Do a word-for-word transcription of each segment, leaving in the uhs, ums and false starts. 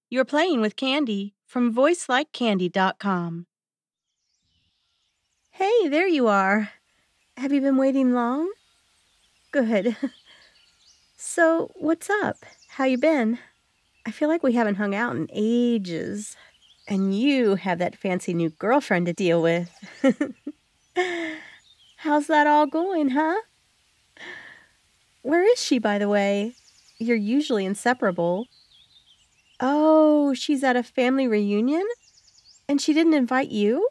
You're playing with Candy from voice like candy dot com. Hey, there you are. Have you been waiting long? Good. So, what's up? How you been? I feel like we haven't hung out in ages. And you have that fancy new girlfriend to deal with. How's that all going, huh? Where is she, by the way? You're usually inseparable. Oh, she's at a family reunion? And she didn't invite you?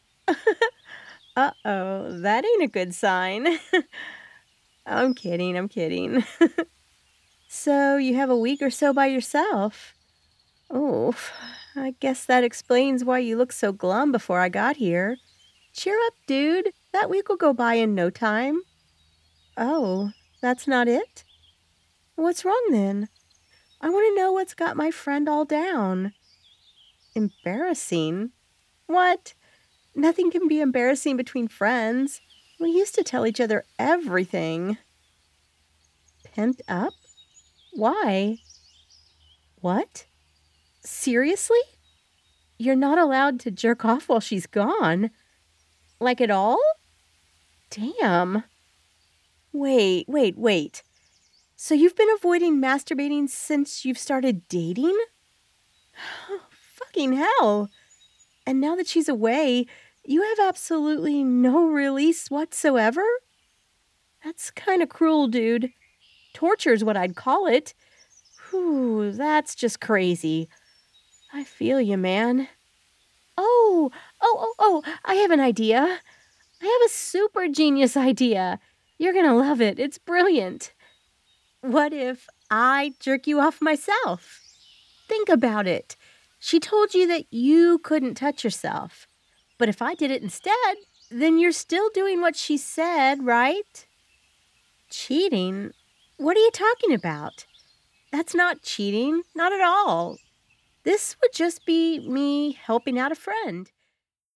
Uh-oh, that ain't a good sign. I'm kidding, I'm kidding. So you have a week or so by yourself? Oh, I guess that explains why you looked so glum before I got here. Cheer up, dude. That week will go by in no time. Oh, that's not it? What's wrong then? I want to know what's got my friend all down. Embarrassing? What? Nothing can be embarrassing between friends. We used to tell each other everything. Pent up? Why? What? Seriously? You're not allowed to jerk off while she's gone? Like at all? Damn. Wait, wait, wait. So you've been avoiding masturbating since you've started dating? Fucking hell. And now that she's away, you have absolutely no release whatsoever? That's kind of cruel, dude. Torture's what I'd call it. Whew, that's just crazy. I feel you, man. Oh, oh, oh, oh, I have an idea. I have a super genius idea. You're gonna love it. It's brilliant. What if I jerk you off myself? Think about it. She told you that you couldn't touch yourself. But if I did it instead, then you're still doing what she said, right? Cheating? What are you talking about? That's not cheating. Not at all. This would just be me helping out a friend.